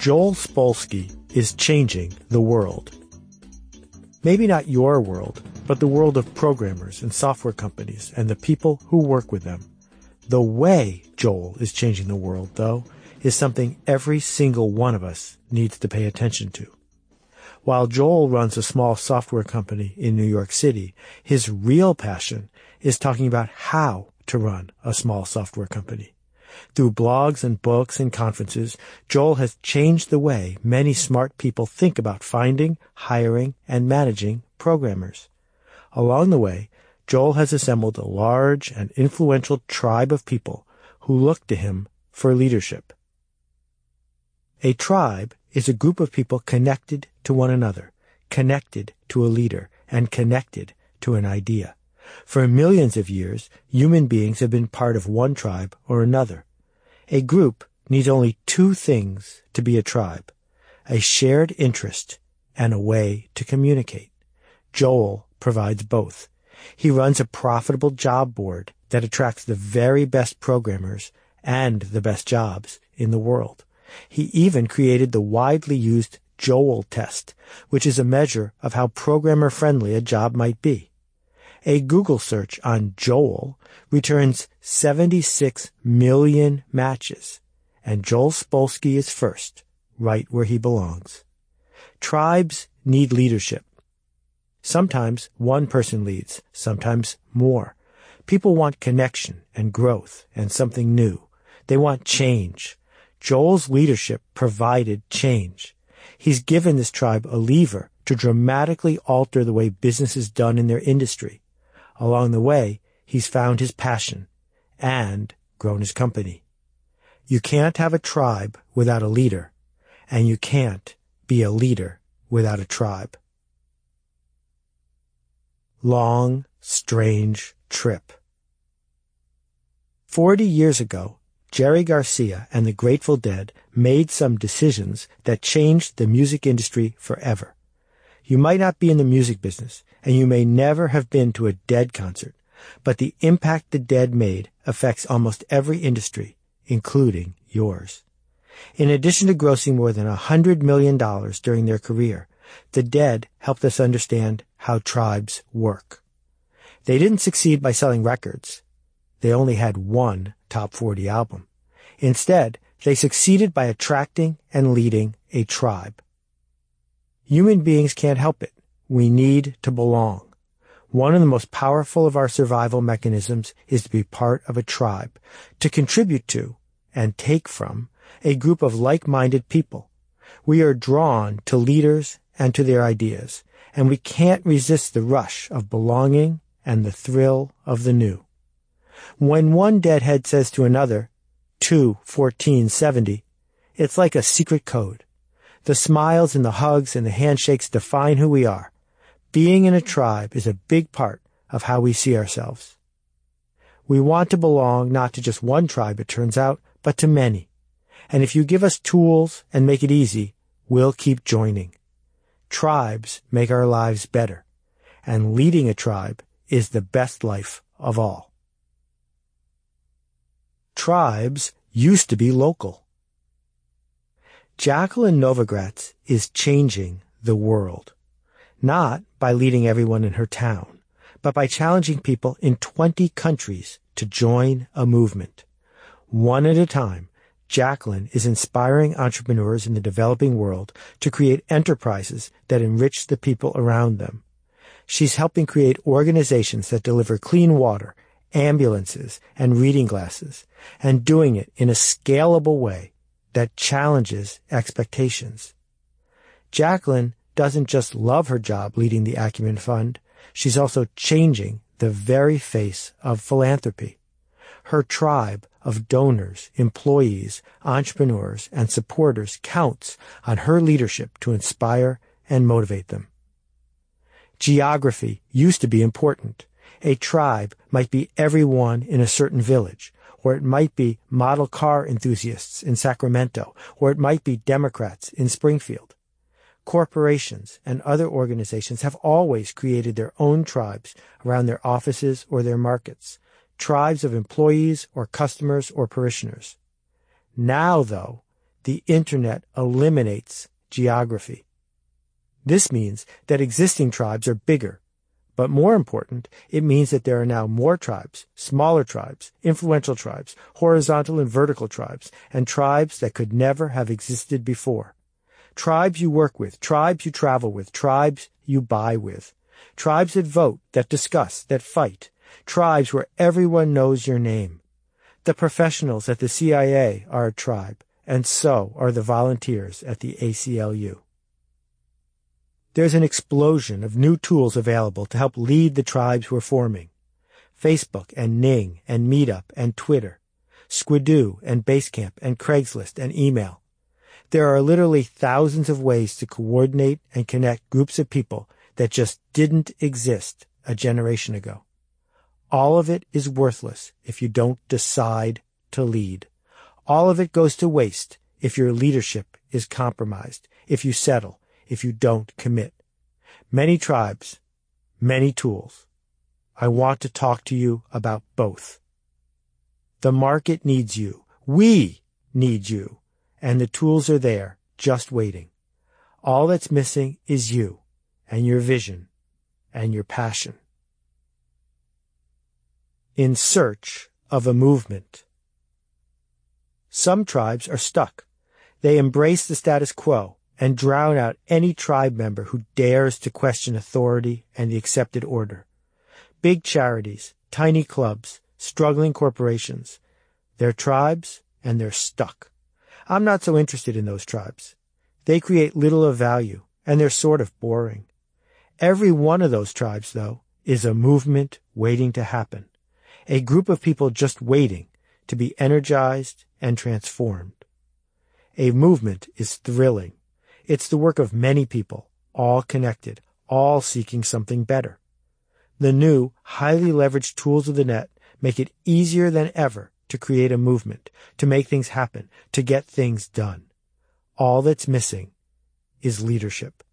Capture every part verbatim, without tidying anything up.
Joel Spolsky is changing the world. Maybe not your world, but the world of programmers and software companies and the people who work with them. The way Joel is changing the world, though, is something every single one of us needs to pay attention to. While Joel runs a small software company in New York City, his real passion is talking about how to run a small software company. Through blogs and books and conferences, Joel has changed the way many smart people think about finding, hiring, and managing programmers. Along the way, Joel has assembled a large and influential tribe of people who look to him for leadership. A tribe is a group of people connected to one another, connected to a leader, and connected to an idea. For millions of years, human beings have been part of one tribe or another. A group needs only two things to be a tribe: a shared interest and a way to communicate. Joel provides both. He runs a profitable job board that attracts the very best programmers and the best jobs in the world. He even created the widely used Joel test, which is a measure of how programmer-friendly a job might be. A Google search on Joel returns seventy-six million matches, and Joel Spolsky is first, right where he belongs. Tribes need leadership. Sometimes one person leads, sometimes more. People want connection and growth and something new. They want change. Joel's leadership provided change. He's given this tribe a lever to dramatically alter the way business is done in their industry. Along the way, he's found his passion and grown his company. You can't have a tribe without a leader, and you can't be a leader without a tribe. Long, strange trip. Forty years ago, Jerry Garcia and the Grateful Dead made some decisions that changed the music industry forever. You might not be in the music business, and you may never have been to a Dead concert, but the impact the Dead made affects almost every industry, including yours. In addition to grossing more than one hundred million dollars during their career, the Dead helped us understand how tribes work. They didn't succeed by selling records. They only had one top forty album. Instead, they succeeded by attracting and leading a tribe. Human beings can't help it. We need to belong. One of the most powerful of our survival mechanisms is to be part of a tribe, to contribute to and take from a group of like-minded people. We are drawn to leaders and to their ideas, and we can't resist the rush of belonging and the thrill of the new. When one deadhead says to another, two fourteen seventy, it's like a secret code. The smiles and the hugs and the handshakes define who we are. Being in a tribe is a big part of how we see ourselves. We want to belong not to just one tribe, it turns out, but to many. And if you give us tools and make it easy, we'll keep joining. Tribes make our lives better, and leading a tribe is the best life of all. Tribes used to be local. Jacqueline Novogratz is changing the world, not by leading everyone in her town, but by challenging people in twenty countries to join a movement. One at a time, Jacqueline is inspiring entrepreneurs in the developing world to create enterprises that enrich the people around them. She's helping create organizations that deliver clean water, ambulances, and reading glasses, and doing it in a scalable way that challenges expectations. Jacqueline doesn't just love her job leading the Acumen Fund, she's also changing the very face of philanthropy. Her tribe of donors, employees, entrepreneurs, and supporters counts on her leadership to inspire and motivate them. Geography used to be important. A tribe might be everyone in a certain village, or it might be model car enthusiasts in Sacramento, or it might be Democrats in Springfield. Corporations and other organizations have always created their own tribes around their offices or their markets, tribes of employees or customers or parishioners. Now, though, the internet eliminates geography. This means that existing tribes are bigger, but more important, it means that there are now more tribes, smaller tribes, influential tribes, horizontal and vertical tribes, and tribes that could never have existed before. Tribes you work with, tribes you travel with, tribes you buy with, tribes that vote, that discuss, that fight, tribes where everyone knows your name. The professionals at the C I A are a tribe, and so are the volunteers at the A C L U. There's an explosion of new tools available to help lead the tribes we're forming. Facebook and Ning and Meetup and Twitter, Squidoo and Basecamp and Craigslist and email. There are literally thousands of ways to coordinate and connect groups of people that just didn't exist a generation ago. All of it is worthless if you don't decide to lead. All of it goes to waste if your leadership is compromised, if you settle, if you don't commit. Many tribes, many tools. I want to talk to you about both. The market needs you. We need you. And the tools are there, just waiting. All that's missing is you, and your vision, and your passion. In search of a movement. Some tribes are stuck. They embrace the status quo and drown out any tribe member who dares to question authority and the accepted order. Big charities, tiny clubs, struggling corporations. They're tribes, and they're stuck. I'm not so interested in those tribes. They create little of value, and they're sort of boring. Every one of those tribes, though, is a movement waiting to happen. A group of people just waiting to be energized and transformed. A movement is thrilling. It's the work of many people, all connected, all seeking something better. The new, highly leveraged tools of the net make it easier than ever to create a movement, to make things happen, to get things done. All that's missing is leadership.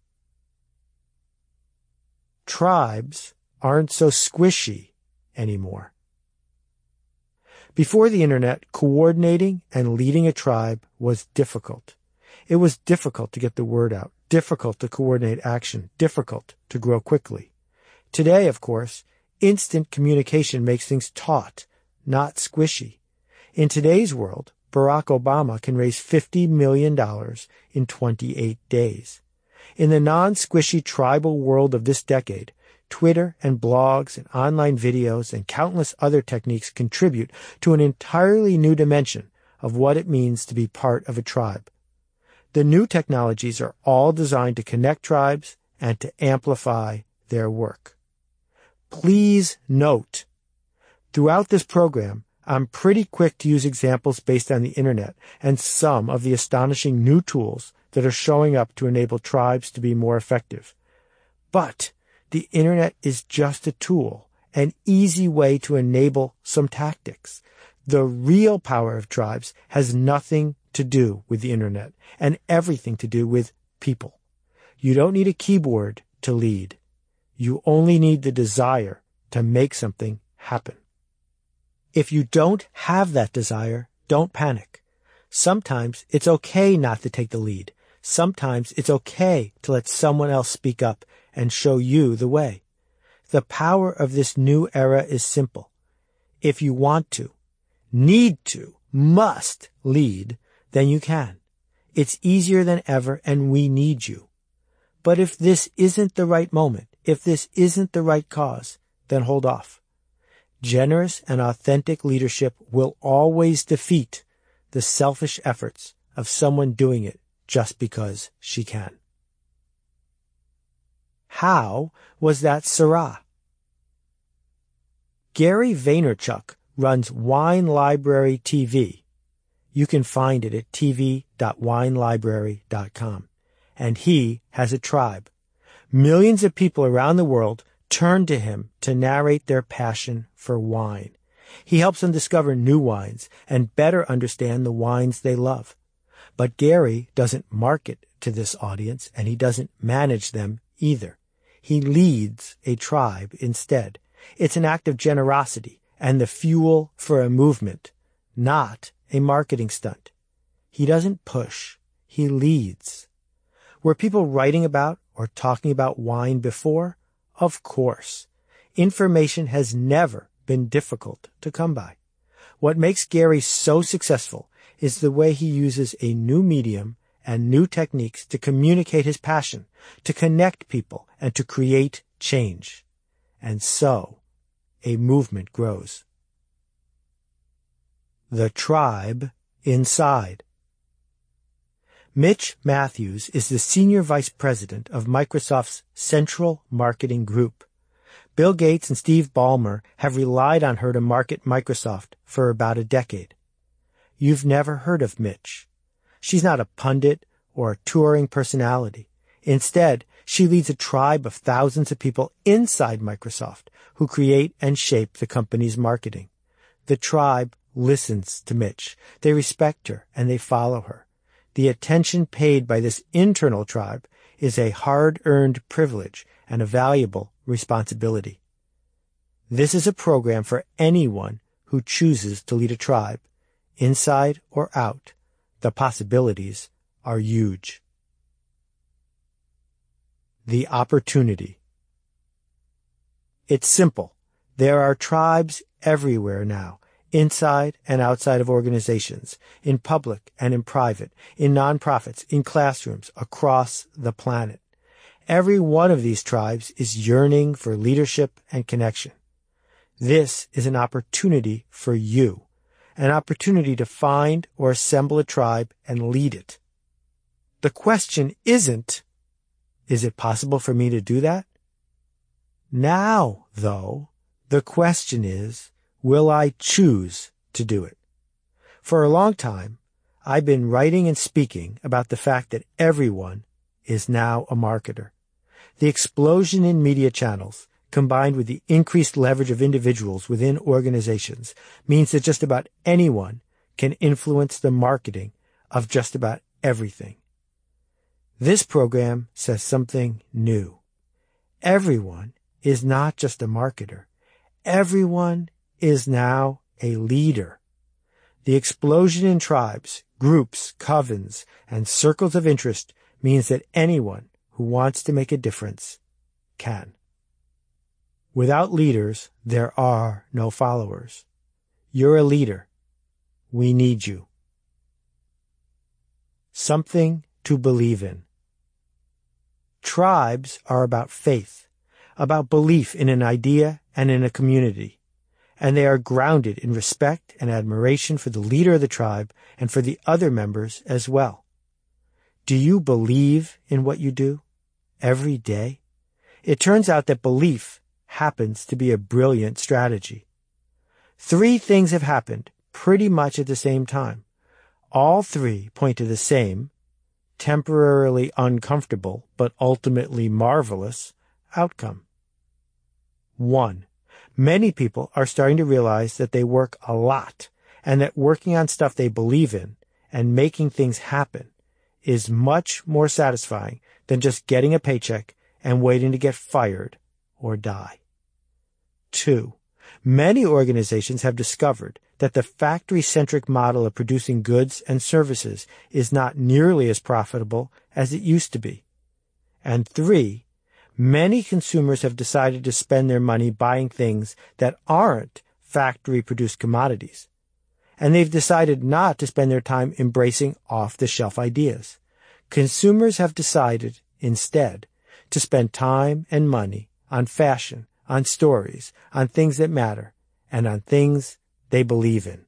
Tribes aren't so squishy anymore. Before the internet, coordinating and leading a tribe was difficult. It was difficult to get the word out, difficult to coordinate action, difficult to grow quickly. Today, of course, instant communication makes things taut, not squishy. In today's world, Barack Obama can raise fifty million dollars in twenty-eight days. In the non-squishy tribal world of this decade, Twitter and blogs and online videos and countless other techniques contribute to an entirely new dimension of what it means to be part of a tribe. The new technologies are all designed to connect tribes and to amplify their work. Please note, throughout this program, I'm pretty quick to use examples based on the internet and some of the astonishing new tools that are showing up to enable tribes to be more effective. But the internet is just a tool, an easy way to enable some tactics. The real power of tribes has nothing to do with the internet and everything to do with people. You don't need a keyboard to lead. You only need the desire to make something happen. If you don't have that desire, don't panic. Sometimes it's okay not to take the lead. Sometimes it's okay to let someone else speak up and show you the way. The power of this new era is simple. If you want to, need to, must lead, then you can. It's easier than ever, and we need you. But if this isn't the right moment, if this isn't the right cause, then hold off. Generous and authentic leadership will always defeat the selfish efforts of someone doing it just because she can. How was that Syrah? Gary Vaynerchuk runs Wine Library T V. You can find it at t v dot wine library dot com. And he has a tribe. Millions of people around the world turn to him to narrate their passion for wine. He helps them discover new wines and better understand the wines they love. But Gary doesn't market to this audience, and he doesn't manage them either. He leads a tribe instead. It's an act of generosity and the fuel for a movement, not a marketing stunt. He doesn't push. He leads. Were people writing about or talking about wine before? Of course. Information has never been difficult to come by. What makes Gary so successful is the way he uses a new medium and new techniques to communicate his passion, to connect people, and to create change. And so, a movement grows. The tribe inside. Mitch Matthews is the Senior Vice President of Microsoft's Central Marketing Group. Bill Gates and Steve Ballmer have relied on her to market Microsoft for about a decade. You've never heard of Mitch. She's not a pundit or a touring personality. Instead, she leads a tribe of thousands of people inside Microsoft who create and shape the company's marketing. The tribe listens to Mitch. They respect her and they follow her. The attention paid by this internal tribe is a hard-earned privilege and a valuable responsibility. This is a program for anyone who chooses to lead a tribe, inside or out. The possibilities are huge. The opportunity. It's simple. There are tribes everywhere now, inside and outside of organizations, in public and in private, in nonprofits, in classrooms, across the planet. Every one of these tribes is yearning for leadership and connection. This is an opportunity for you, an opportunity to find or assemble a tribe and lead it. The question isn't, is it possible for me to do that? Now, though, the question is, will I choose to do it? For a long time, I've been writing and speaking about the fact that everyone is now a marketer. The explosion in media channels, combined with the increased leverage of individuals within organizations, means that just about anyone can influence the marketing of just about everything. This program says something new. Everyone is not just a marketer. Everyone is now a leader. The explosion in tribes, groups, covens, and circles of interest means that anyone who wants to make a difference can. Without leaders, there are no followers. You're a leader. We need you. Something to believe in. Tribes are about faith, about belief in an idea and in a community, and they are grounded in respect and admiration for the leader of the tribe and for the other members as well. Do you believe in what you do every day? It turns out that belief happens to be a brilliant strategy. Three things have happened pretty much at the same time. All three point to the same, temporarily uncomfortable, but ultimately marvelous outcome. One, many people are starting to realize that they work a lot and that working on stuff they believe in and making things happen is much more satisfying than just getting a paycheck and waiting to get fired or die. Two, many organizations have discovered that the factory-centric model of producing goods and services is not nearly as profitable as it used to be. And three, many consumers have decided to spend their money buying things that aren't factory-produced commodities. And they've decided not to spend their time embracing off-the-shelf ideas. Consumers have decided, instead, to spend time and money on fashion, on stories, on things that matter, and on things they believe in.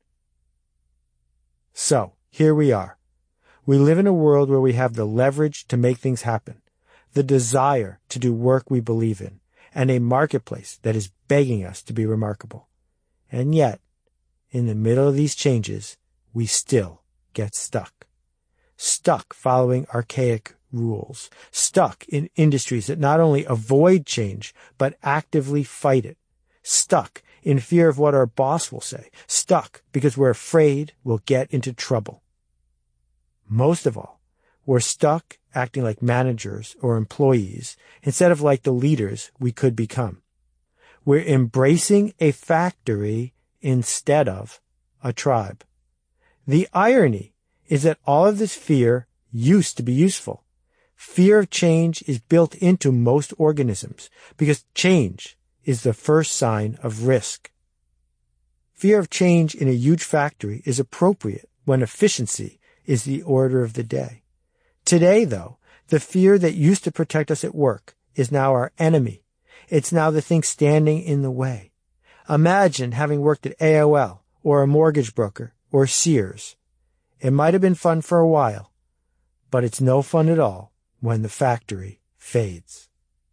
So, here we are. We live in a world where we have the leverage to make things happen, the desire to do work we believe in, and a marketplace that is begging us to be remarkable. And yet, in the middle of these changes, we still get stuck. Stuck following archaic rules. Stuck in industries that not only avoid change, but actively fight it. Stuck in fear of what our boss will say. Stuck because we're afraid we'll get into trouble. Most of all, we're stuck acting like managers or employees instead of like the leaders we could become. We're embracing a factory instead of a tribe. The irony is that all of this fear used to be useful. Fear of change is built into most organisms because change is the first sign of risk. Fear of change in a huge factory is appropriate when efficiency is the order of the day. Today, though, the fear that used to protect us at work is now our enemy. It's now the thing standing in the way. Imagine having worked at A O L or a mortgage broker or Sears. It might have been fun for a while, but it's no fun at all when the factory fades.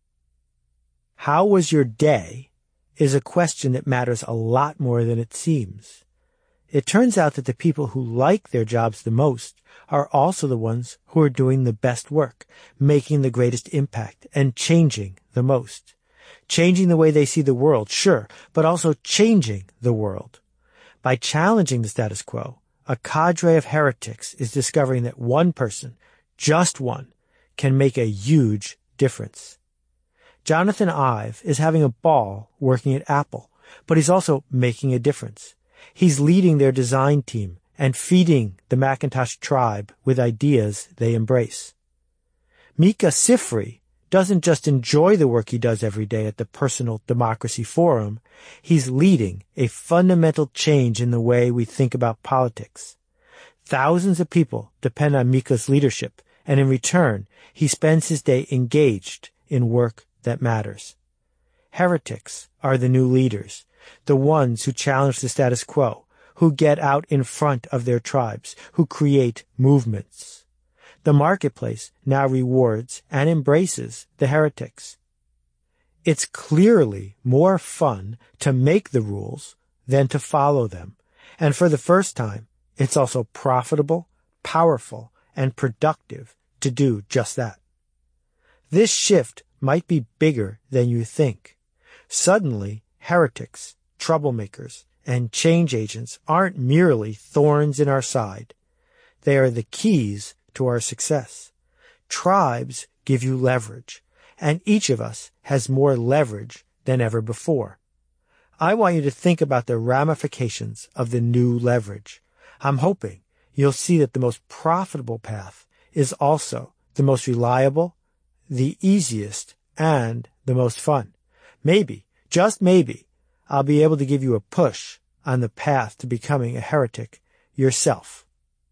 How was your day is a question that matters a lot more than it seems. It turns out that the people who like their jobs the most are also the ones who are doing the best work, making the greatest impact, and changing the most. Changing the way they see the world, sure, but also changing the world. By challenging the status quo, a cadre of heretics is discovering that one person, just one, can make a huge difference. Jonathan Ive is having a ball working at Apple, but he's also making a difference. He's leading their design team and feeding the Macintosh tribe with ideas they embrace. Mika Sifry doesn't just enjoy the work he does every day at the Personal Democracy Forum, he's leading a fundamental change in the way we think about politics. Thousands of people depend on Mika's leadership, and in return, he spends his day engaged in work that matters. Heretics are the new leaders, the ones who challenge the status quo, who get out in front of their tribes, who create movements. The marketplace now rewards and embraces the heretics. It's clearly more fun to make the rules than to follow them. And for the first time, it's also profitable, powerful, and productive to do just that. This shift might be bigger than you think. Suddenly, heretics, troublemakers, and change agents aren't merely thorns in our side. They are the keys to our success. Tribes give you leverage, and each of us has more leverage than ever before. I want you to think about the ramifications of the new leverage. I'm hoping you'll see that the most profitable path is also the most reliable, the easiest, and the most fun. Maybe, just maybe, I'll be able to give you a push on the path to becoming a heretic yourself.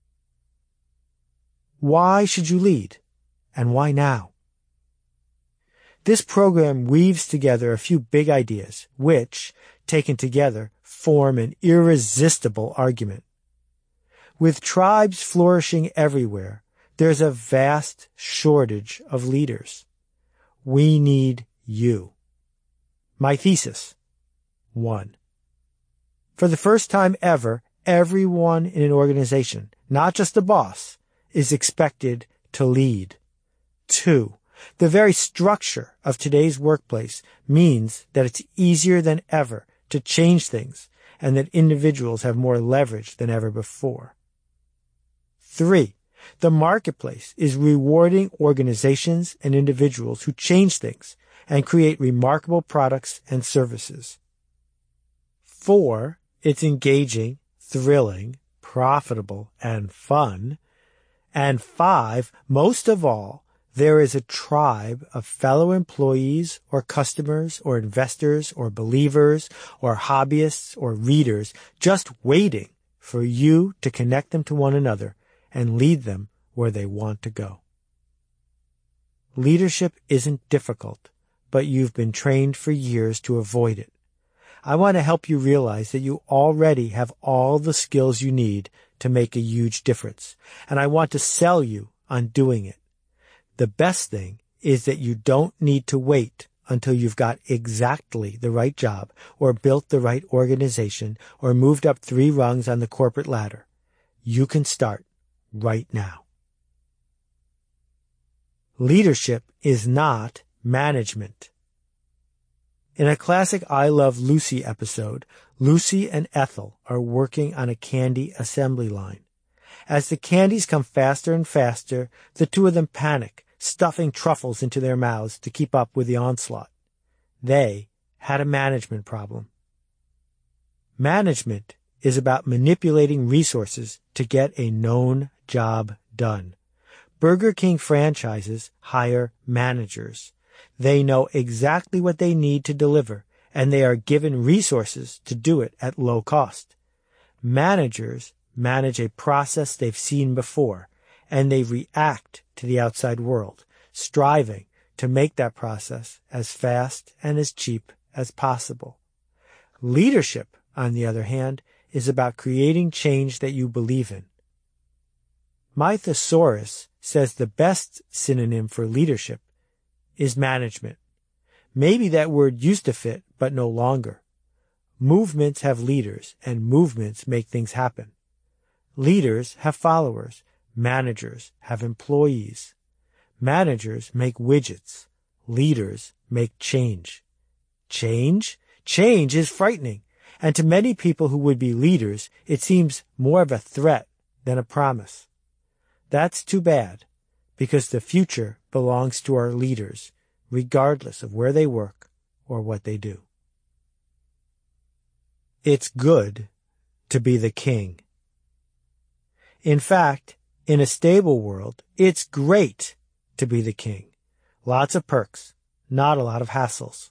Why should you lead? And why now? This program weaves together a few big ideas, which, taken together, form an irresistible argument. With tribes flourishing everywhere, there's a vast shortage of leaders. We need you. My thesis. One. For the first time ever, everyone in an organization, not just the boss, is expected to lead. Two. The very structure of today's workplace means that it's easier than ever to change things and that individuals have more leverage than ever before. Three. The marketplace is rewarding organizations and individuals who change things and create remarkable products and services. Four. It's engaging, thrilling, profitable, and fun. And five, most of all, there is a tribe of fellow employees or customers or investors or believers or hobbyists or readers just waiting for you to connect them to one another and lead them where they want to go. Leadership isn't difficult, but you've been trained for years to avoid it. I want to help you realize that you already have all the skills you need to make a huge difference, and I want to sell you on doing it. The best thing is that you don't need to wait until you've got exactly the right job or built the right organization or moved up three rungs on the corporate ladder. You can start right now. Leadership is not management. In a classic I Love Lucy episode, Lucy and Ethel are working on a candy assembly line. As the candies come faster and faster, the two of them panic, stuffing truffles into their mouths to keep up with the onslaught. They had a management problem. Management is about manipulating resources to get a known job done. Burger King franchises hire managers. They know exactly what they need to deliver, and they are given resources to do it at low cost. Managers manage a process they've seen before, and they react to the outside world, striving to make that process as fast and as cheap as possible. Leadership, on the other hand, is about creating change that you believe in. My thesaurus says the best synonym for leadership is management. Maybe that word used to fit, but no longer. Movements have leaders, and movements make things happen. Leaders have followers. Managers have employees. Managers make widgets. Leaders make change. Change? Change is frightening, and to many people who would be leaders, it seems more of a threat than a promise. That's too bad, because the future belongs to our leaders, regardless of where they work or what they do. It's good to be the king. In fact, in a stable world, it's great to be the king. Lots of perks, not a lot of hassles.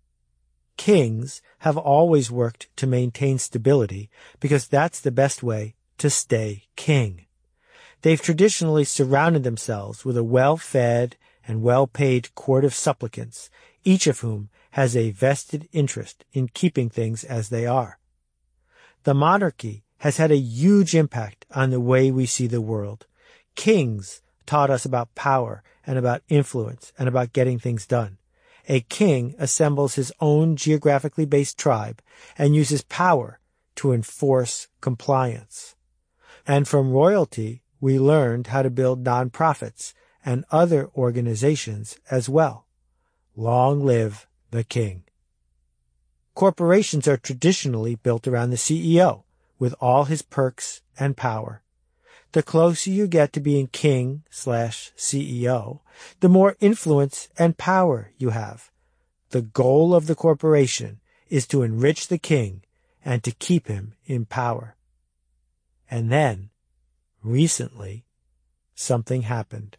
Kings have always worked to maintain stability because that's the best way to stay king. They've traditionally surrounded themselves with a well-fed and well-paid court of supplicants, each of whom has a vested interest in keeping things as they are. The monarchy has had a huge impact on the way we see the world. Kings taught us about power and about influence and about getting things done. A king assembles his own geographically based tribe and uses power to enforce compliance. And from royalty, we learned how to build nonprofits and other organizations as well. Long live the king. Corporations are traditionally built around the C E O, with all his perks and power. The closer you get to being king slash C E O, the more influence and power you have. The goal of the corporation is to enrich the king and to keep him in power. And then, recently, something happened.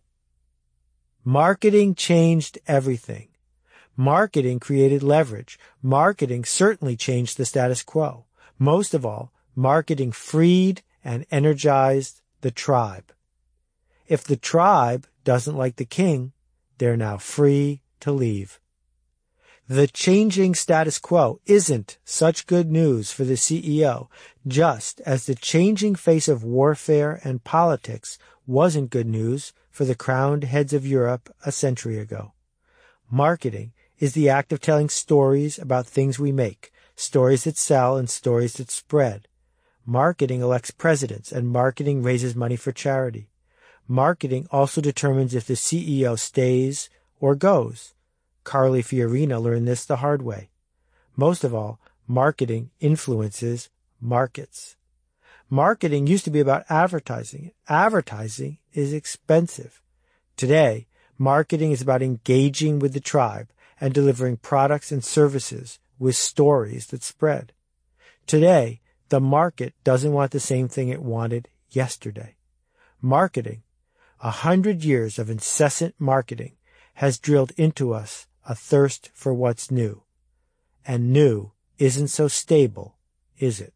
Marketing changed everything. Marketing created leverage. Marketing certainly changed the status quo. Most of all, marketing freed and energized the tribe. If the tribe doesn't like the king, they're now free to leave. The changing status quo isn't such good news for the C E O, just as the changing face of warfare and politics wasn't good news for the crowned heads of Europe a century ago. Marketing is the act of telling stories about things we make, stories that sell and stories that spread. Marketing elects presidents, and marketing raises money for charity. Marketing also determines if the C E O stays or goes. Carly Fiorina learned this the hard way. Most of all, marketing influences markets. Marketing used to be about advertising. Advertising is expensive. Today, marketing is about engaging with the tribe and delivering products and services with stories that spread. Today, the market doesn't want the same thing it wanted yesterday. Marketing, a hundred years of incessant marketing, has drilled into us a thirst for what's new. And new isn't so stable, is it?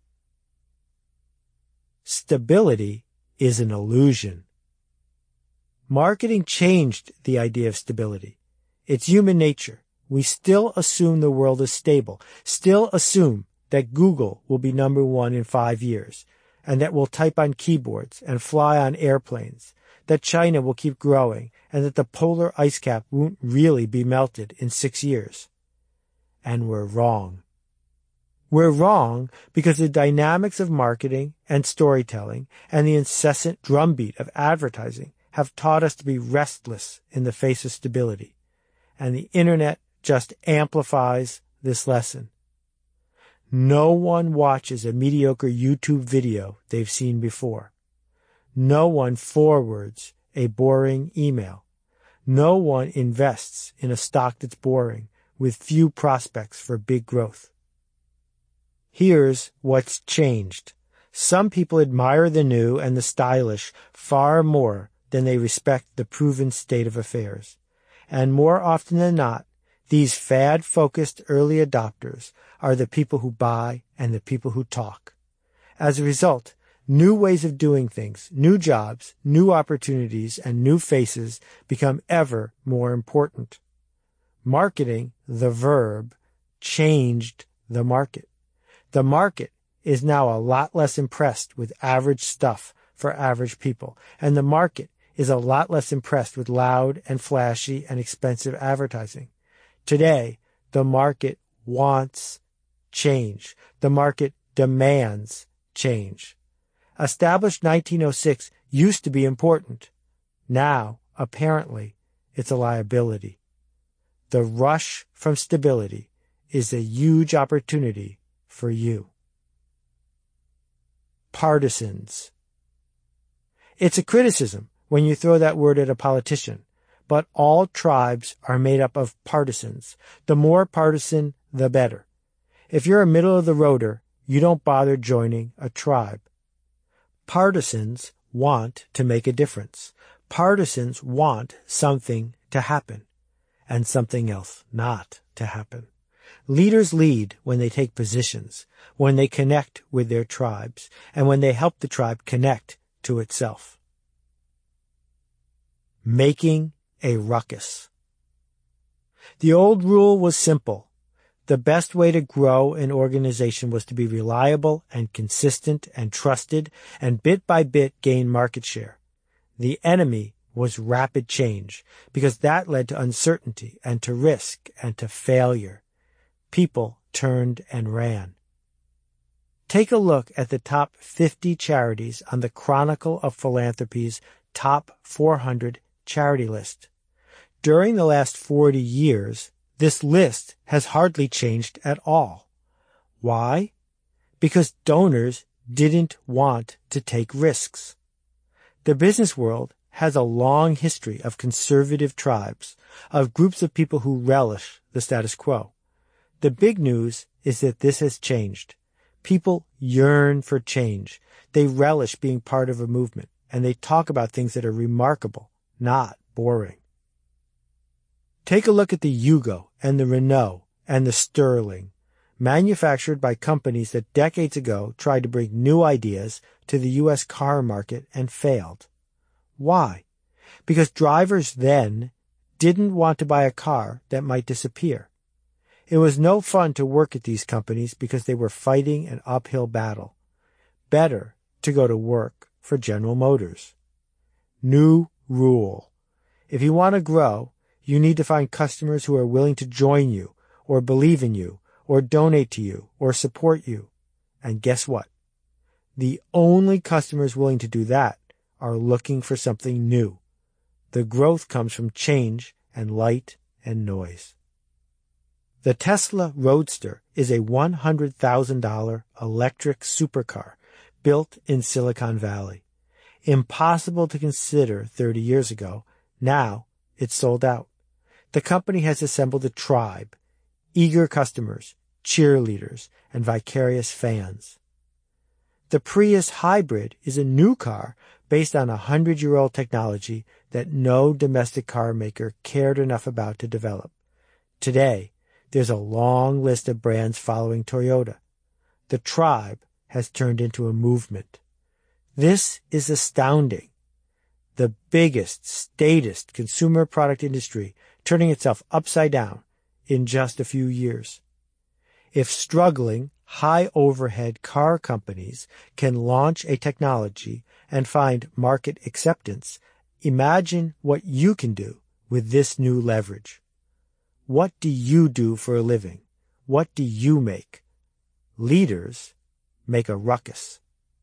Stability is an illusion. Marketing changed the idea of stability. It's human nature. We still assume the world is stable, still assume that Google will be number one in five years, and that we'll type on keyboards and fly on airplanes, that China will keep growing, and that the polar ice cap won't really be melted in six years. And we're wrong. We're wrong because the dynamics of marketing and storytelling and the incessant drumbeat of advertising have taught us to be restless in the face of stability. And the internet just amplifies this lesson. No one watches a mediocre YouTube video they've seen before. No one forwards a boring email. No one invests in a stock that's boring with few prospects for big growth. Here's what's changed. Some people admire the new and the stylish far more than they respect the proven state of affairs. And more often than not, these fad-focused early adopters are the people who buy and the people who talk. As a result, new ways of doing things, new jobs, new opportunities, and new faces become ever more important. Marketing, the verb, changed the market. The market is now a lot less impressed with average stuff for average people, and the market is a lot less impressed with loud and flashy and expensive advertising. Today, the market wants change. The market demands change. Established nineteen oh six used to be important. Now, apparently, it's a liability. The rush from stability is a huge opportunity for you. Partisans. It's a criticism when you throw that word at a politician, but all tribes are made up of partisans. The more partisan, the better. If you're a middle-of-the-roader, you don't bother joining a tribe. Partisans want to make a difference. Partisans want something to happen and something else not to happen. Leaders lead when they take positions, when they connect with their tribes, and when they help the tribe connect to itself. Making a ruckus. The old rule was simple. The best way to grow an organization was to be reliable and consistent and trusted, and bit by bit gain market share. The enemy was rapid change, because that led to uncertainty and to risk and to failure. People turned and ran. Take a look at the top fifty charities on the Chronicle of Philanthropy's top four hundred charity list. During the last forty years, this list has hardly changed at all. Why? Because donors didn't want to take risks. The business world has a long history of conservative tribes, of groups of people who relish the status quo. The big news is that this has changed. People yearn for change. They relish being part of a movement, and they talk about things that are remarkable, not boring. Take a look at the Yugo and the Renault and the Sterling, manufactured by companies that decades ago tried to bring new ideas to the U S car market and failed. Why? Because drivers then didn't want to buy a car that might disappear. It was no fun to work at these companies because they were fighting an uphill battle. Better to go to work for General Motors. New rule. If you want to grow, you need to find customers who are willing to join you, or believe in you, or donate to you, or support you. And guess what? The only customers willing to do that are looking for something new. The growth comes from change and light and noise. The Tesla Roadster is a one hundred thousand dollars electric supercar built in Silicon Valley. Impossible to consider thirty years ago. Now it's sold out. The company has assembled a tribe, eager customers, cheerleaders, and vicarious fans. The Prius Hybrid is a new car based on a hundred-year-old technology that no domestic car maker cared enough about to develop. Today, there's a long list of brands following Toyota. The tribe has turned into a movement. This is astounding. The biggest, statist consumer product industry turning itself upside down in just a few years. If struggling, high-overhead car companies can launch a technology and find market acceptance, imagine what you can do with this new leverage. What do you do for a living? What do you make? Leaders make a ruckus.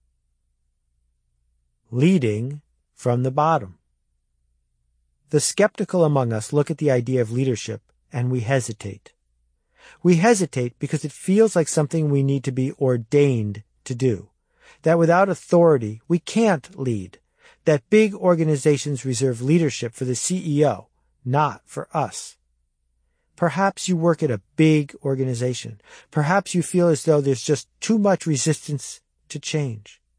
Leading from the bottom. The skeptical among us look at the idea of leadership and we hesitate. We hesitate because it feels like something we need to be ordained to do. That without authority, we can't lead. That big organizations reserve leadership for the C E O, not for us. Perhaps you work at a big organization. Perhaps you feel as though there's just too much resistance to change.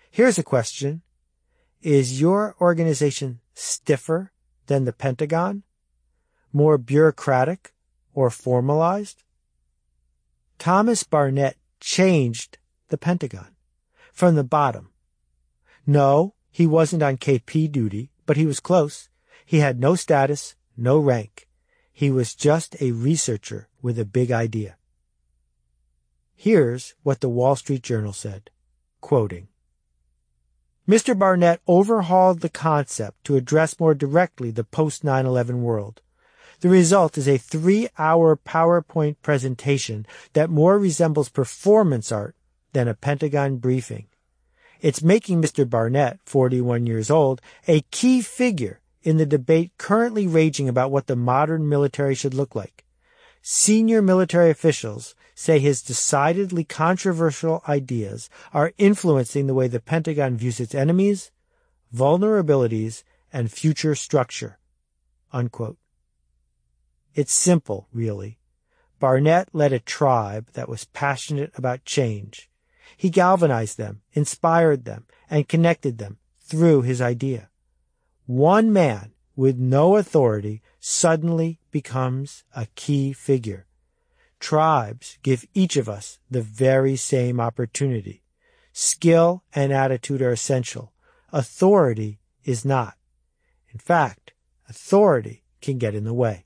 Here's a question. Is your organization stiffer than the Pentagon? More bureaucratic or formalized? Thomas Barnett changed the Pentagon from the bottom. No, he wasn't on K P duty, but he was close. He had no status, no rank. He was just a researcher with a big idea. Here's what the Wall Street Journal said, quoting, Mister Barnett overhauled the concept to address more directly the post nine eleven world. The result is a three-hour PowerPoint presentation that more resembles performance art than a Pentagon briefing. It's making Mister Barnett, forty-one years old, a key figure in the debate currently raging about what the modern military should look like. Senior military officials say his decidedly controversial ideas are influencing the way the Pentagon views its enemies, vulnerabilities, and future structure. Unquote. It's simple, really. Barnett led a tribe that was passionate about change. He galvanized them, inspired them, and connected them through his idea. One man with no authority suddenly becomes a key figure. Tribes give each of us the very same opportunity. Skill and attitude are essential. Authority is not. In fact, authority can get in the way.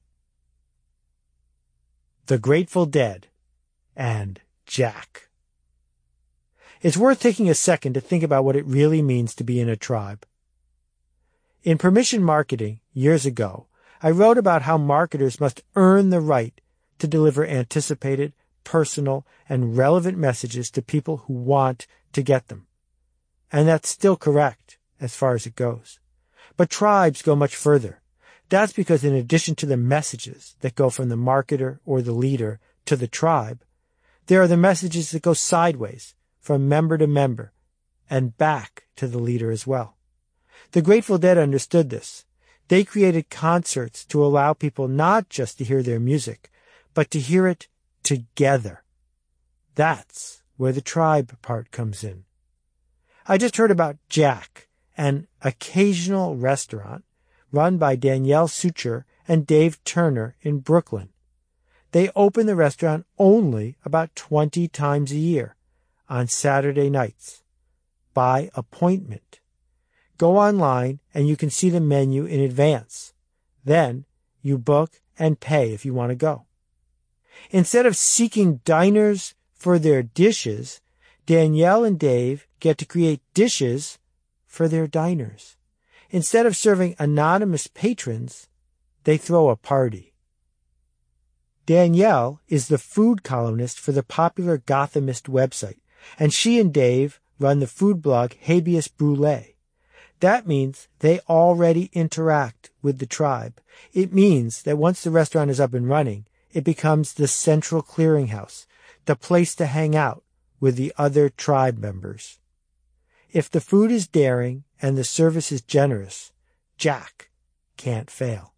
The Grateful Dead and Jack. It's worth taking a second to think about what it really means to be in a tribe. In Permission Marketing, years ago, I wrote about how marketers must earn the right to deliver anticipated, personal, and relevant messages to people who want to get them. And that's still correct as far as it goes. But tribes go much further. That's because in addition to the messages that go from the marketer or the leader to the tribe, there are the messages that go sideways from member to member and back to the leader as well. The Grateful Dead understood this. They created concerts to allow people not just to hear their music, but to hear it together. That's where the tribe part comes in. I just heard about Jack, an occasional restaurant run by Danielle Sucher and Dave Turner in Brooklyn. They open the restaurant only about twenty times a year on Saturday nights by appointment. Go online and you can see the menu in advance. Then you book and pay if you want to go. Instead of seeking diners for their dishes, Danielle and Dave get to create dishes for their diners. Instead of serving anonymous patrons, they throw a party. Danielle is the food columnist for the popular Gothamist website, and she and Dave run the food blog Habeas Brûlée. That means they already interact with the tribe. It means that once the restaurant is up and running, it becomes the central clearinghouse, the place to hang out with the other tribe members. If the food is daring and the service is generous, Jack can't fail.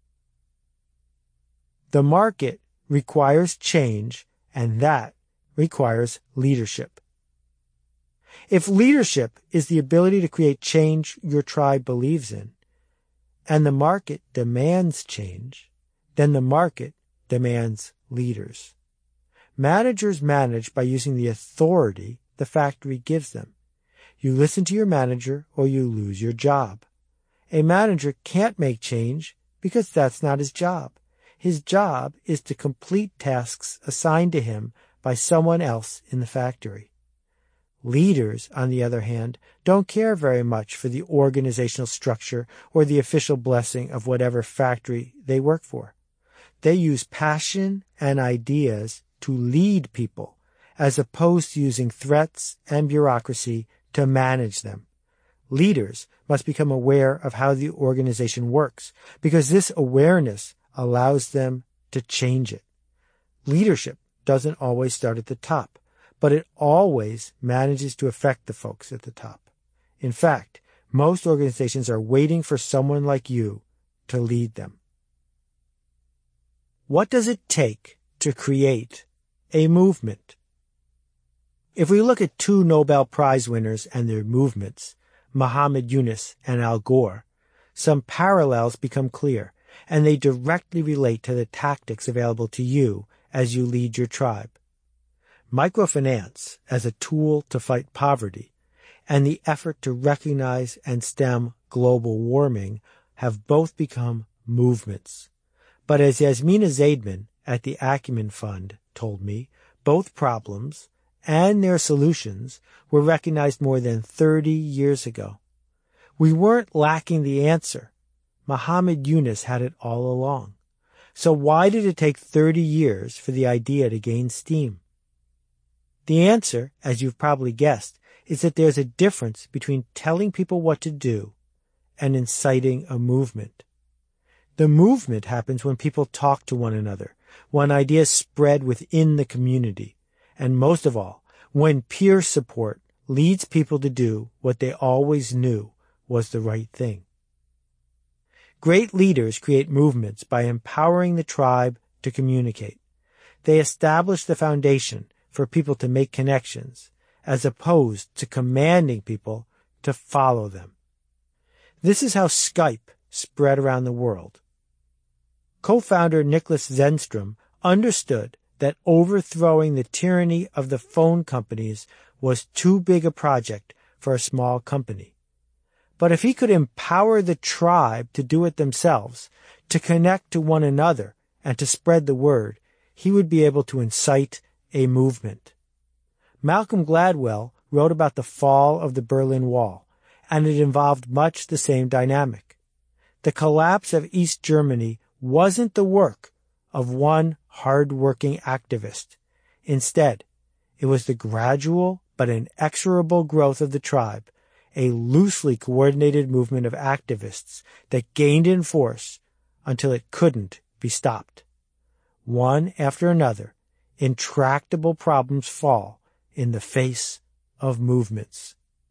The market requires change, and that requires leadership. If leadership is the ability to create change your tribe believes in, and the market demands change, then the market demands leaders. Managers manage by using the authority the factory gives them. You listen to your manager or you lose your job. A manager can't make change because that's not his job. His job is to complete tasks assigned to him by someone else in the factory. Leaders, on the other hand, don't care very much for the organizational structure or the official blessing of whatever factory they work for. They use passion and ideas to lead people, as opposed to using threats and bureaucracy to manage them. Leaders must become aware of how the organization works, because this awareness allows them to change it. Leadership doesn't always start at the top, but it always manages to affect the folks at the top. In fact, most organizations are waiting for someone like you to lead them. What does it take to create a movement? If we look at two Nobel Prize winners and their movements, Muhammad Yunus and Al Gore, some parallels become clear, and they directly relate to the tactics available to you as you lead your tribe. Microfinance as a tool to fight poverty and the effort to recognize and stem global warming have both become movements. But as Yasmina Zaidman at the Acumen Fund told me, both problems and their solutions were recognized more than thirty years ago. We weren't lacking the answer. Muhammad Yunus had it all along. So why did it take thirty years for the idea to gain steam? The answer, as you've probably guessed, is that there's a difference between telling people what to do and inciting a movement. The movement happens when people talk to one another, when ideas spread within the community, and most of all, when peer support leads people to do what they always knew was the right thing. Great leaders create movements by empowering the tribe to communicate. They establish the foundation for people to make connections, as opposed to commanding people to follow them. This is how Skype spread around the world. Co-founder Nicholas Zenstrom understood that overthrowing the tyranny of the phone companies was too big a project for a small company. But if he could empower the tribe to do it themselves, to connect to one another, and to spread the word, he would be able to incite a movement. Malcolm Gladwell wrote about the fall of the Berlin Wall, and it involved much the same dynamic. The collapse of East Germany wasn't the work of one hard-working activist. Instead, it was the gradual but inexorable growth of the tribe, a loosely coordinated movement of activists that gained in force until it couldn't be stopped. One after another, intractable problems fall in the face of movements.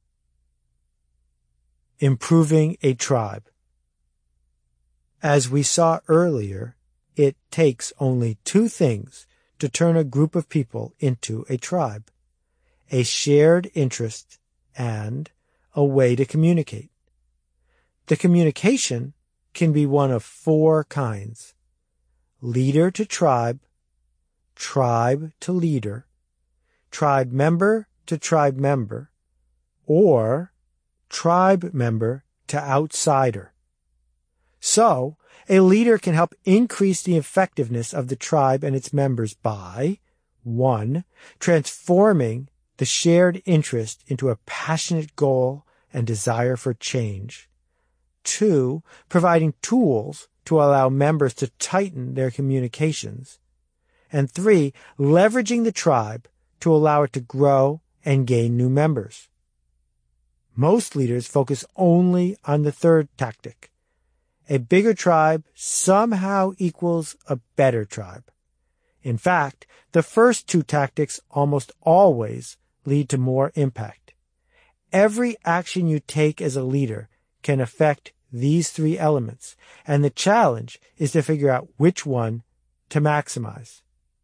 Improving a tribe. As we saw earlier, it takes only two things to turn a group of people into a tribe: a shared interest and a way to communicate. The communication can be one of four kinds: leader to tribe, tribe to leader, tribe member to tribe member, or tribe member to outsider. So, a leader can help increase the effectiveness of the tribe and its members by, one, transforming the shared interest into a passionate goal and desire for change. Two, providing tools to allow members to tighten their communications. And three, leveraging the tribe to allow it to grow and gain new members. Most leaders focus only on the third tactic. A bigger tribe somehow equals a better tribe. In fact, the first two tactics almost always lead to more impact. Every action you take as a leader can affect these three elements, and the challenge is to figure out which one to maximize.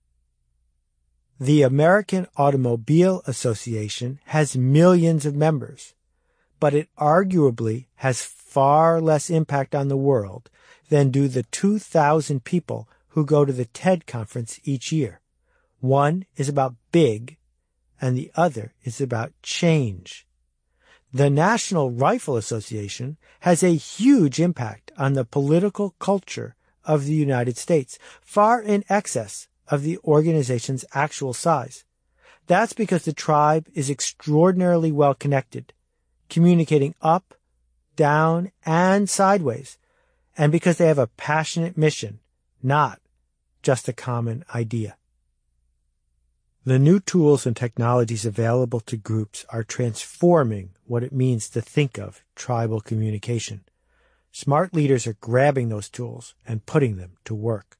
The American Automobile Association has millions of members, but it arguably has far less impact on the world than do the two thousand people who go to the TED conference each year. One is about big, and the other is about change. The National Rifle Association has a huge impact on the political culture of the United States, far in excess of the organization's actual size. That's because the tribe is extraordinarily well connected, communicating up, down, and sideways, and because they have a passionate mission, not just a common idea. The new tools and technologies available to groups are transforming what it means to think of tribal communication. Smart leaders are grabbing those tools and putting them to work.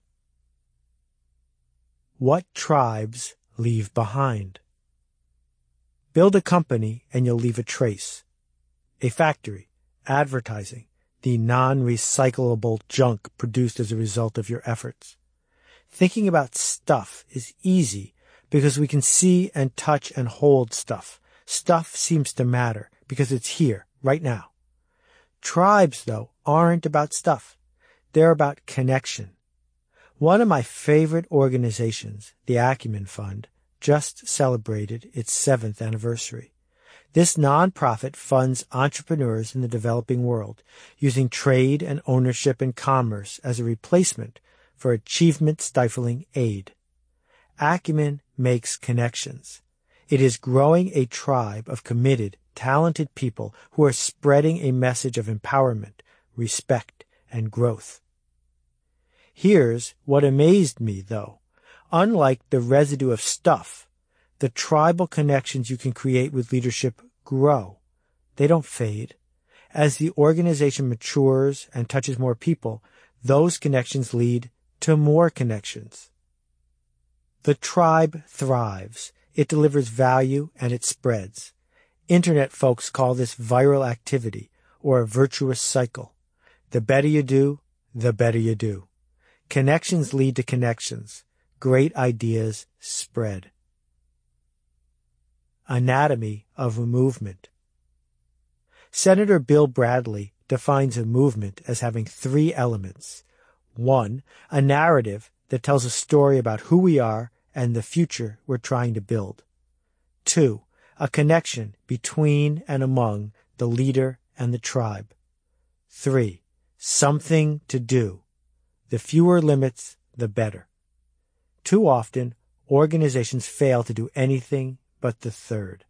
What tribes leave behind? Build a company and you'll leave a trace. A factory, advertising, the non-recyclable junk produced as a result of your efforts. Thinking about stuff is easy, because we can see and touch and hold stuff. Stuff seems to matter because it's here, right now. Tribes, though, aren't about stuff. They're about connection. One of my favorite organizations, the Acumen Fund, just celebrated its seventh anniversary. This nonprofit funds entrepreneurs in the developing world, using trade and ownership and commerce as a replacement for achievement-stifling aid. Acumen makes connections. It is growing a tribe of committed, talented people who are spreading a message of empowerment, respect, and growth. Here's what amazed me, though. Unlike the residue of stuff, the tribal connections you can create with leadership grow. They don't fade. As the organization matures and touches more people, those connections lead to more connections. The tribe thrives. It delivers value and it spreads. Internet folks call this viral activity or a virtuous cycle. The better you do, the better you do. Connections lead to connections. Great ideas spread. Anatomy of a movement. Senator Bill Bradley defines a movement as having three elements. One, a narrative that tells a story about who we are and the future we're trying to build. Two, a connection between and among the leader and the tribe. Three, something to do. The fewer limits, the better. Too often, organizations fail to do anything but the third.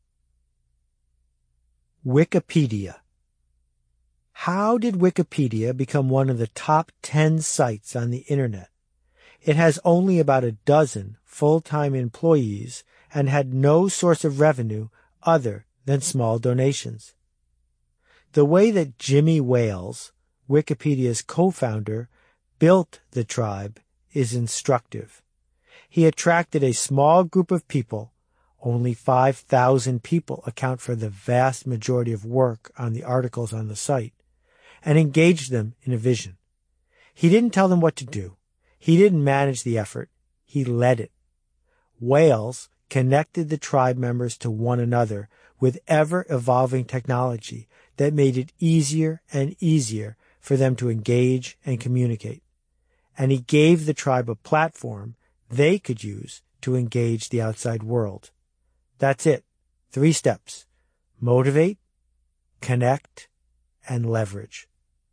Wikipedia. How did Wikipedia become one of the top ten sites on the Internet? It has only about a dozen full-time employees and had no source of revenue other than small donations. The way that Jimmy Wales, Wikipedia's co-founder, built the tribe is instructive. He attracted a small group of people, only five thousand people account for the vast majority of work on the articles on the site, and engaged them in a vision. He didn't tell them what to do. He didn't manage the effort. He led it. Wales connected the tribe members to one another with ever-evolving technology that made it easier and easier for them to engage and communicate. And he gave the tribe a platform they could use to engage the outside world. That's it. Three steps. Motivate, connect, and leverage.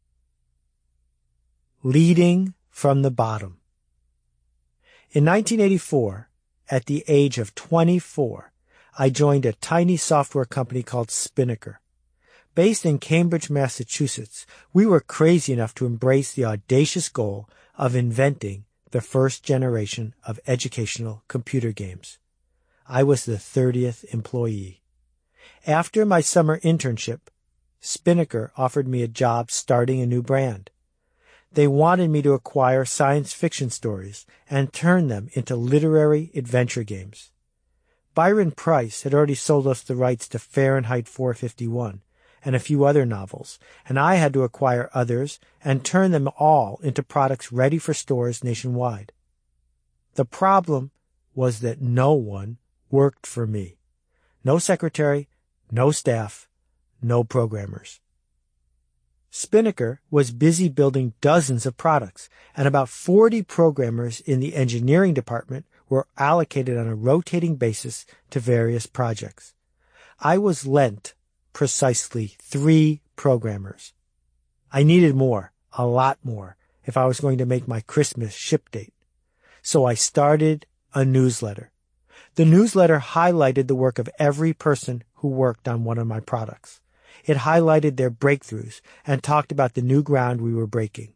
Leading from the bottom. In nineteen eighty-four, at the age of twenty-four, I joined a tiny software company called Spinnaker. Based in Cambridge, Massachusetts, we were crazy enough to embrace the audacious goal of inventing the first generation of educational computer games. I was the thirtieth employee. After my summer internship, Spinnaker offered me a job starting a new brand. They wanted me to acquire science fiction stories and turn them into literary adventure games. Byron Preiss had already sold us the rights to Fahrenheit four fifty-one and a few other novels, and I had to acquire others and turn them all into products ready for stores nationwide. The problem was that no one worked for me. No secretary, no staff, no programmers. Spinnaker was busy building dozens of products, and about forty programmers in the engineering department were allocated on a rotating basis to various projects. I was lent precisely three programmers. I needed more, a lot more, if I was going to make my Christmas ship date. So I started a newsletter. The newsletter highlighted the work of every person who worked on one of my products. It highlighted their breakthroughs and talked about the new ground we were breaking.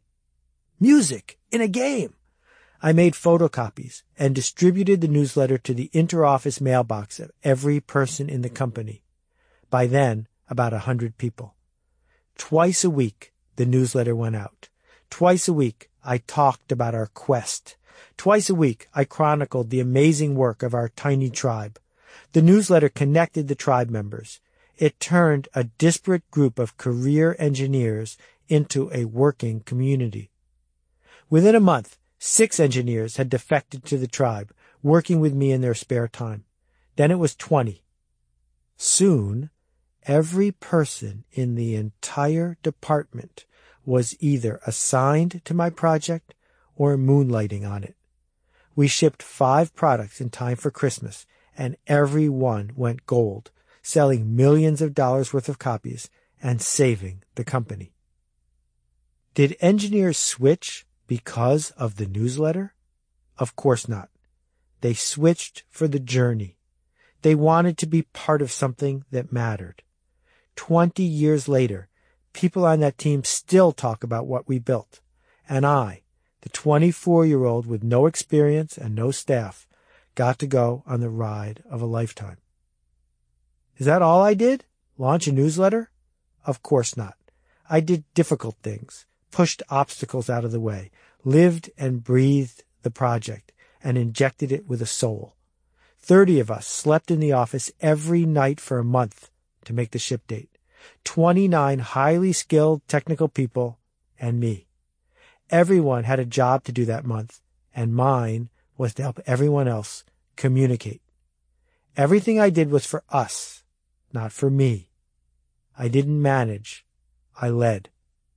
Music in a game! I made photocopies and distributed the newsletter to the interoffice mailbox of every person in the company. By then, about a hundred people. Twice a week, the newsletter went out. Twice a week, I talked about our quest. Twice a week, I chronicled the amazing work of our tiny tribe. The newsletter connected the tribe members. It turned a disparate group of career engineers into a working community. Within a month, six engineers had defected to the tribe, working with me in their spare time. Then it was twenty. Soon, every person in the entire department was either assigned to my project or moonlighting on it. We shipped five products in time for Christmas, and every one went gold, selling millions of dollars worth of copies and saving the company. Did engineers switch because of the newsletter? Of course not. They switched for the journey. They wanted to be part of something that mattered. Twenty years later, people on that team still talk about what we built. And I, the twenty-four-year-old with no experience and no staff, got to go on the ride of a lifetime. Is that all I did? Launch a newsletter? Of course not. I did difficult things, pushed obstacles out of the way, lived and breathed the project, and injected it with a soul. Thirty of us slept in the office every night for a month to make the ship date. Twenty-nine highly skilled technical people and me. Everyone had a job to do that month, and mine was to help everyone else communicate. Everything I did was for us, not for me. I didn't manage. I led.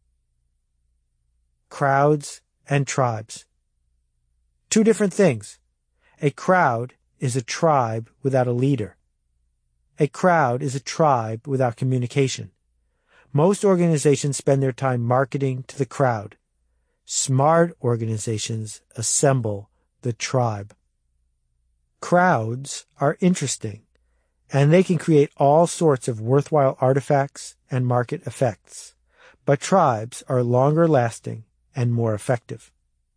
Crowds and tribes. Two different things. A crowd is a tribe without a leader. A crowd is a tribe without communication. Most organizations spend their time marketing to the crowd. Smart organizations assemble the tribe. Crowds are interesting, and they can create all sorts of worthwhile artifacts and market effects. But tribes are longer lasting and more effective.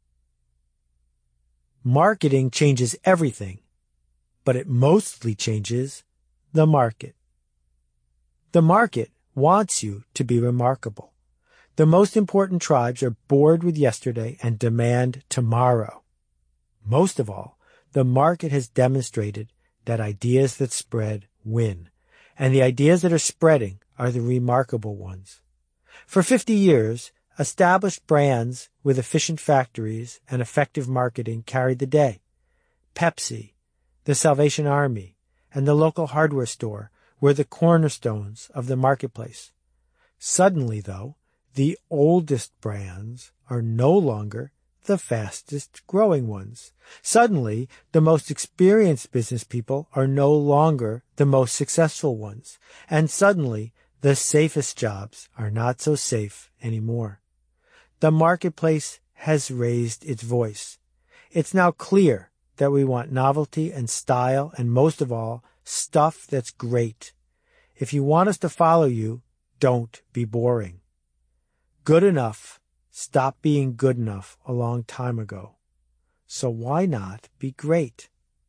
Marketing changes everything, but it mostly changes the market. The market wants you to be remarkable. The most important tribes are bored with yesterday and demand tomorrow. Most of all, the market has demonstrated that ideas that spread win, and the ideas that are spreading are the remarkable ones. For fifty years, established brands with efficient factories and effective marketing carried the day. Pepsi, the Salvation Army, and the local hardware store were the cornerstones of the marketplace. Suddenly, though, the oldest brands are no longer the fastest growing ones. Suddenly, the most experienced business people are no longer the most successful ones. And suddenly, the safest jobs are not so safe anymore. The marketplace has raised its voice. It's now clear that we want novelty and style, and most of all, stuff that's great. If you want us to follow you, don't be boring. Good enough stopped being good enough a long time ago. So why not be great?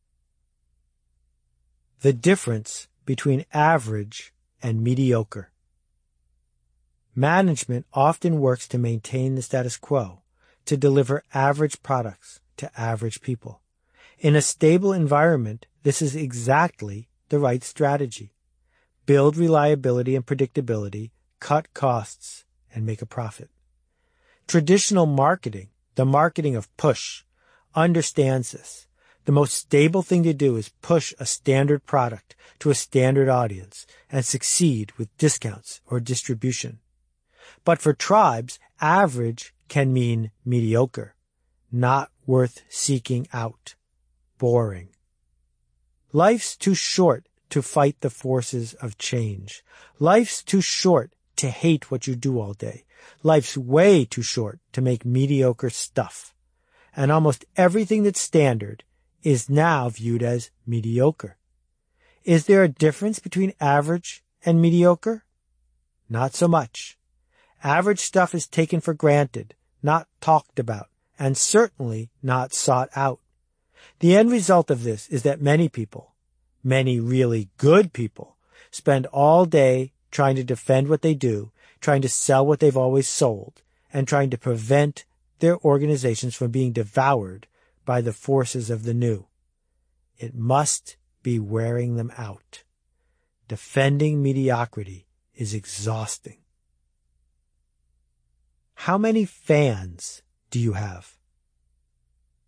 The difference between average and mediocre. Management often works to maintain the status quo, to deliver average products to average people. In a stable environment, this is exactly the right strategy. Build reliability and predictability, cut costs, and make a profit. Traditional marketing, the marketing of push, understands this. The most stable thing to do is push a standard product to a standard audience and succeed with discounts or distribution. But for tribes, average can mean mediocre, not worth seeking out, boring. Life's too short to fight the forces of change. Life's too short to hate what you do all day. Life's way too short to make mediocre stuff. And almost everything that's standard is now viewed as mediocre. Is there a difference between average and mediocre? Not so much. Average stuff is taken for granted, not talked about, and certainly not sought out. The end result of this is that many people, many really good people, spend all day trying to defend what they do, trying to sell what they've always sold, and trying to prevent their organizations from being devoured by the forces of the new. It must be wearing them out. Defending mediocrity is exhausting. How many fans do you have?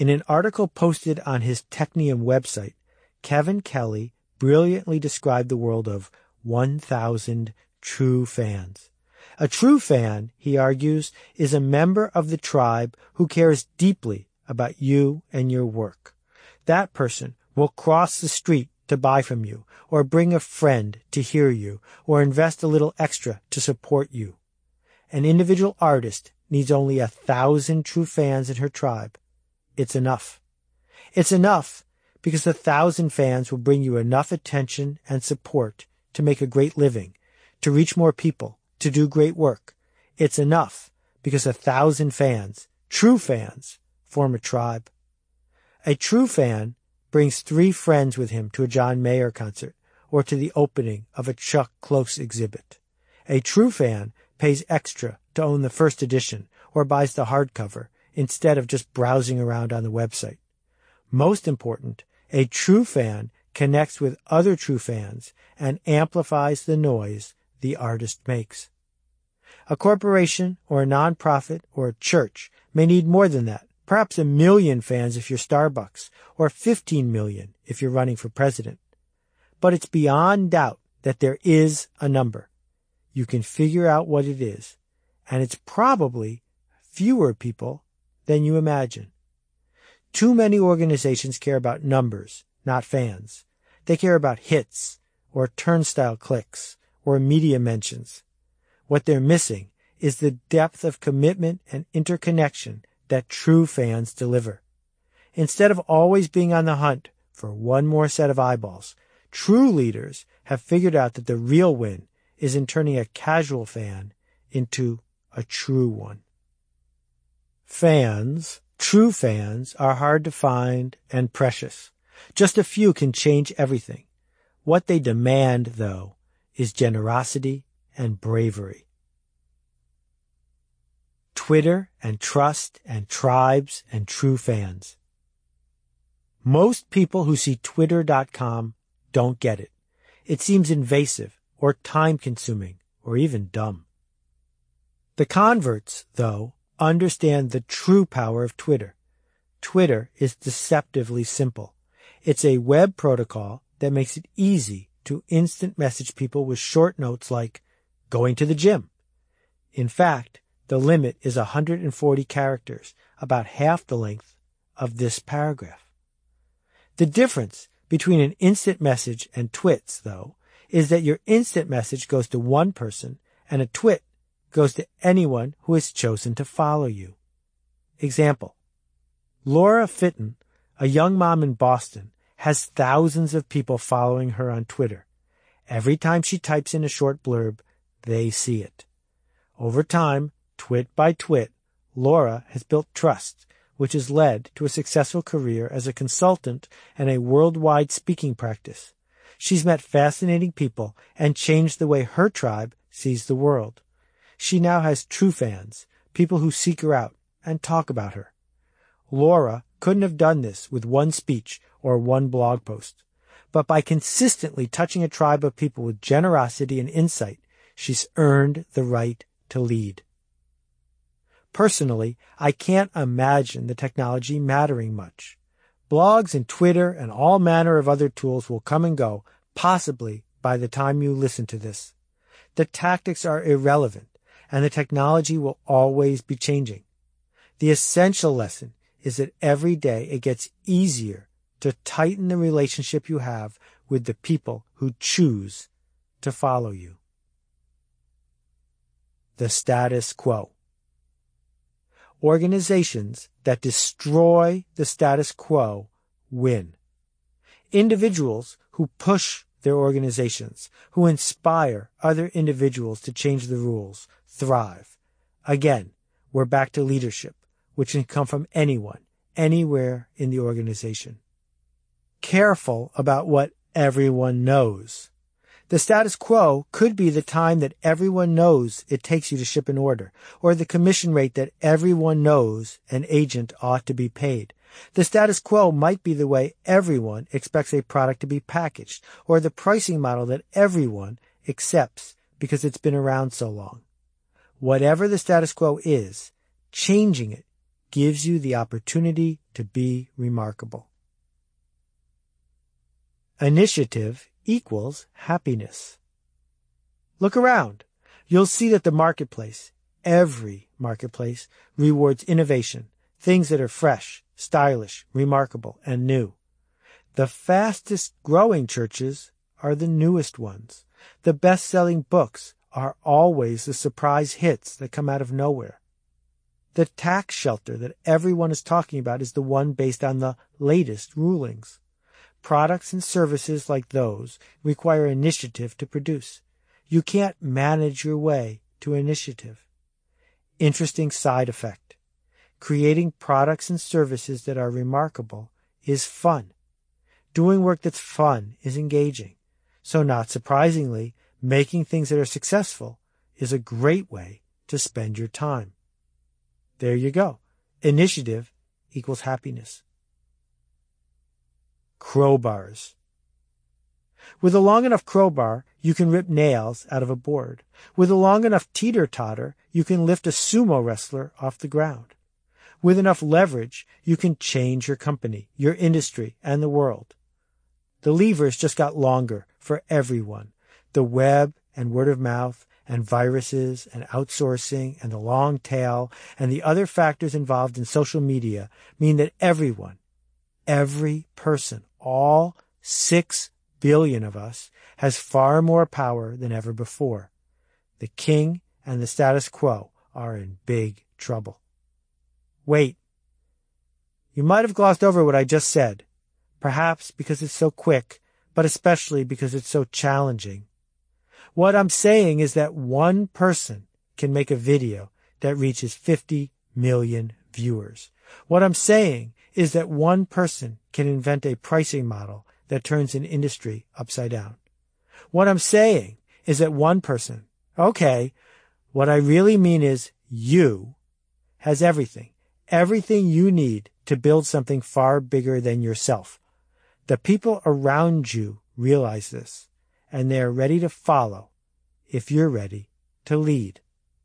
In an article posted on his Technium website, Kevin Kelly brilliantly described the world of one thousand true fans. A true fan, he argues, is a member of the tribe who cares deeply about you and your work. That person will cross the street to buy from you, or bring a friend to hear you, or invest a little extra to support you. An individual artist needs only a thousand true fans in her tribe. It's enough. It's enough because a thousand fans will bring you enough attention and support to make a great living, to reach more people, to do great work. It's enough because a thousand fans, true fans, form a tribe. A true fan brings three friends with him to a John Mayer concert or to the opening of a Chuck Close exhibit. A true fan pays extra to own the first edition or buys the hardcover instead of just browsing around on the website. Most important, a true fan connects with other true fans and amplifies the noise the artist makes. A corporation or a nonprofit or a church may need more than that, perhaps a million fans if you're Starbucks, or fifteen million if you're running for president. But it's beyond doubt that there is a number. You can figure out what it is, and it's probably fewer people than you imagine. Too many organizations care about numbers, not fans. They care about hits, or turnstile clicks, or media mentions. What they're missing is the depth of commitment and interconnection that true fans deliver. Instead of always being on the hunt for one more set of eyeballs, true leaders have figured out that the real win is in turning a casual fan into a true one. Fans, true fans, are hard to find and precious. Just a few can change everything. What they demand, though, is generosity and bravery. Twitter and trust and tribes and true fans. Most people who see Twitter dot com don't get it. It seems invasive or time-consuming or even dumb. The converts, though, understand the true power of Twitter. Twitter is deceptively simple. It's a web protocol that makes it easy to instant message people with short notes like going to the gym. In fact, the limit is one hundred forty characters, about half the length of this paragraph. The difference between an instant message and twits, though, is that your instant message goes to one person and a twit goes to anyone who has chosen to follow you. Example: Laura Fitton, a young mom in Boston, has thousands of people following her on Twitter. Every time she types in a short blurb, they see it. Over time, twit by twit, Laura has built trust, which has led to a successful career as a consultant and a worldwide speaking practice. She's met fascinating people and changed the way her tribe sees the world. She now has true fans, people who seek her out and talk about her. Laura couldn't have done this with one speech or one blog post, but by consistently touching a tribe of people with generosity and insight, she's earned the right to lead. Personally, I can't imagine the technology mattering much. Blogs and Twitter and all manner of other tools will come and go, possibly by the time you listen to this. The tactics are irrelevant, and the technology will always be changing. The essential lesson is that every day it gets easier to tighten the relationship you have with the people who choose to follow you. The status quo. Organizations that destroy the status quo win. Individuals who push their organizations, who inspire other individuals to change the rules, thrive. Again, we're back to leadership, which can come from anyone, anywhere in the organization. Careful about what everyone knows. The status quo could be the time that everyone knows it takes you to ship an order, or the commission rate that everyone knows an agent ought to be paid. The status quo might be the way everyone expects a product to be packaged, or the pricing model that everyone accepts because it's been around so long. Whatever the status quo is, changing it gives you the opportunity to be remarkable. Initiative equals happiness. Look around. You'll see that the marketplace, every marketplace, rewards innovation, things that are fresh, stylish, remarkable, and new. The fastest growing churches are the newest ones. The best-selling books are always the surprise hits that come out of nowhere. The tax shelter that everyone is talking about is the one based on the latest rulings. Products and services like those require initiative to produce. You can't manage your way to initiative. Interesting side effect. Creating products and services that are remarkable is fun. Doing work that's fun is engaging. So not surprisingly, making things that are successful is a great way to spend your time. There you go. Initiative equals happiness. Crowbars. With a long enough crowbar, you can rip nails out of a board. With a long enough teeter-totter, you can lift a sumo wrestler off the ground. With enough leverage, you can change your company, your industry, and the world. The levers just got longer for everyone. The web and word of mouth and viruses and outsourcing and the long tail and the other factors involved in social media mean that everyone, every person, all six billion of us, has far more power than ever before. The king and the status quo are in big trouble. Wait. You might have glossed over what I just said, perhaps because it's so quick, but especially because it's so challenging. What I'm saying is that one person can make a video that reaches fifty million viewers. What I'm saying is that one person can invent a pricing model that turns an industry upside down. What I'm saying is that one person, okay, what I really mean is you, has everything, everything you need to build something far bigger than yourself. The people around you realize this, and they are ready to follow if you're ready to lead.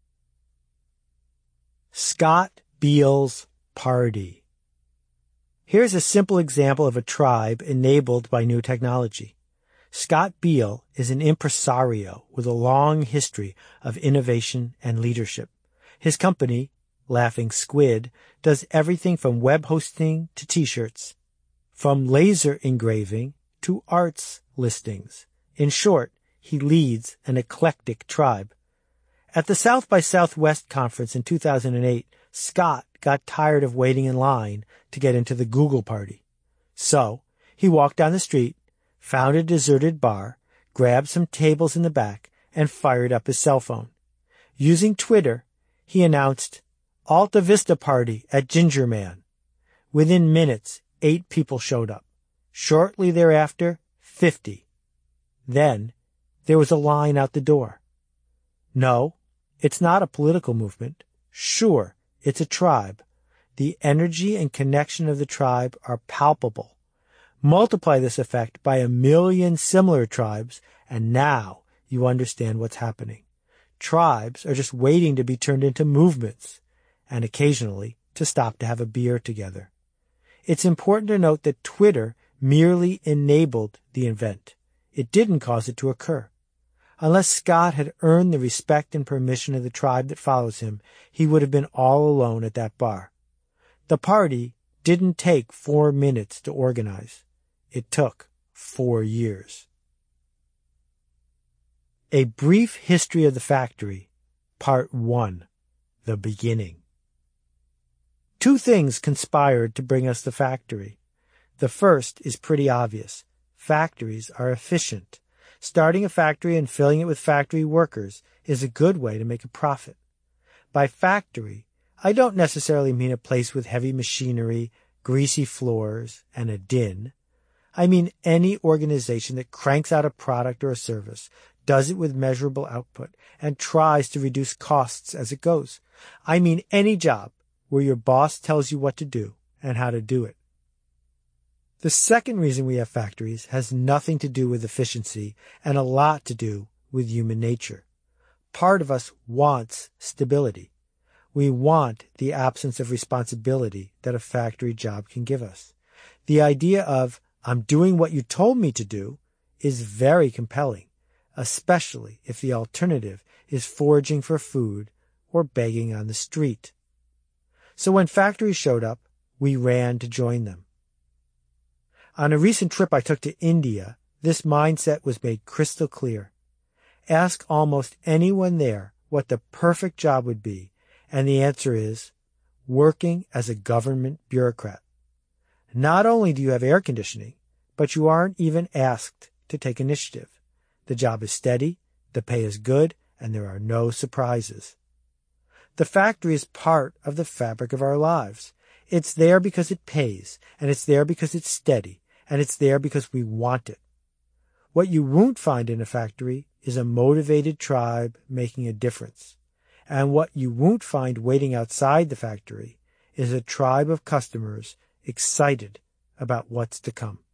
Scott Beale's Party. Here's a simple example of a tribe enabled by new technology. Scott Beale is an impresario with a long history of innovation and leadership. His company, Laughing Squid, does everything from web hosting to t-shirts, from laser engraving to arts listings. In short, he leads an eclectic tribe. At the South by Southwest conference in two thousand eight, Scott got tired of waiting in line to get into the Google party. So he walked down the street, found a deserted bar, grabbed some tables in the back, and fired up his cell phone. Using Twitter, he announced, Alta Vista Party at Ginger Man. Within minutes, eight people showed up. Shortly thereafter, fifty. Then, there was a line out the door. No, it's not a political movement. Sure, it's a tribe. The energy and connection of the tribe are palpable. Multiply this effect by a million similar tribes, and now you understand what's happening. Tribes are just waiting to be turned into movements, and occasionally to stop to have a beer together. It's important to note that Twitter merely enabled the event. It didn't cause it to occur. Unless Scott had earned the respect and permission of the tribe that follows him, he would have been all alone at that bar. The party didn't take four minutes to organize. It took four years. A Brief History of the Factory, Part one, The Beginning. Two things conspired to bring us the factory. The first is pretty obvious. Factories are efficient. Starting a factory and filling it with factory workers is a good way to make a profit. By factory, I don't necessarily mean a place with heavy machinery, greasy floors, and a din. I mean any organization that cranks out a product or a service, does it with measurable output, and tries to reduce costs as it goes. I mean any job where your boss tells you what to do and how to do it. The second reason we have factories has nothing to do with efficiency and a lot to do with human nature. Part of us wants stability. We want the absence of responsibility that a factory job can give us. The idea of, I'm doing what you told me to do, is very compelling, especially if the alternative is foraging for food or begging on the street. So when factories showed up, we ran to join them. On a recent trip I took to India, this mindset was made crystal clear. Ask almost anyone there what the perfect job would be, and the answer is working as a government bureaucrat. Not only do you have air conditioning, but you aren't even asked to take initiative. The job is steady, the pay is good, and there are no surprises. The factory is part of the fabric of our lives. It's there because it pays, and it's there because it's steady, and it's there because we want it. What you won't find in a factory is a motivated tribe making a difference. And what you won't find waiting outside the factory is a tribe of customers excited about what's to come.